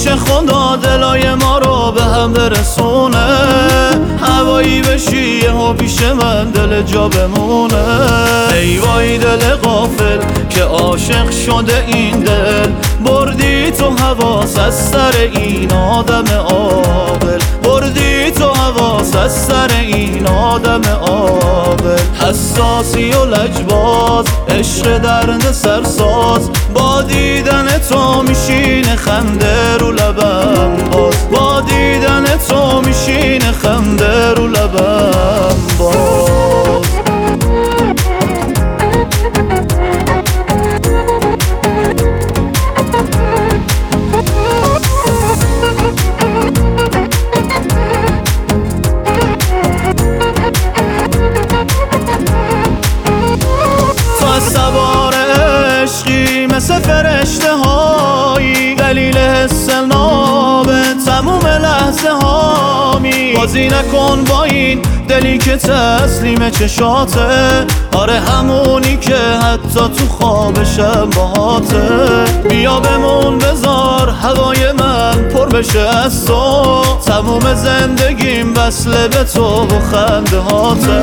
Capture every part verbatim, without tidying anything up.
میشه خدا دلای ما رو به هم برسونه، هوایی بشی یهو پیش من دل جا بمونه. ای وای دل غافل که عاشق شده این دل، بردی تو حواس از سر این آدم عاقل، بردی تو حواس از سر این آدم عاقل. حساسی و لجباز، عشق درد سرساز، با دیدن تو میشینه خنده رو لبم باز، با دیدن تو میشینه خنده رو لبم باز. سوار عشقی مثل فرشته هایی، دلیل حس نابه تموم لحظه هامی. بازی نکن با این دلی که تسلیم چشاته، آره همونی که حتی تو خوابشم باهاته. بیا بمون بذار هوای من پر بشه از تو، تموم زندگیم وصله به تو و خنده هاته.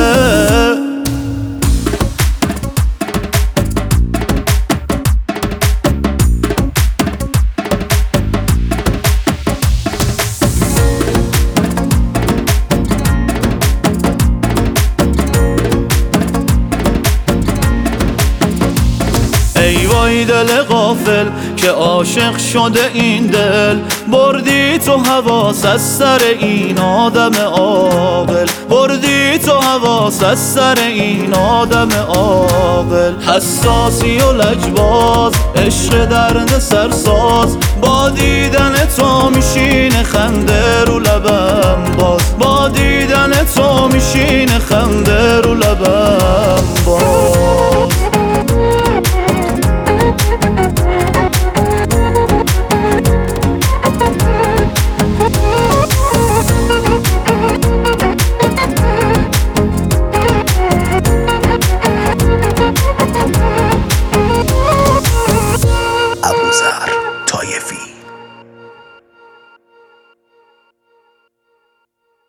ای وای دل غافل که عاشق شده این دل، بردی تو حواس از سر این آدم عاقل، بردی تو حواس از سر این آدم عاقل. حساسی و لجباز، عشق درد سرساز، با دیدن تو میشینه خنده رو لبم باز، با دیدن تو میشینه خنده رو لبم باز.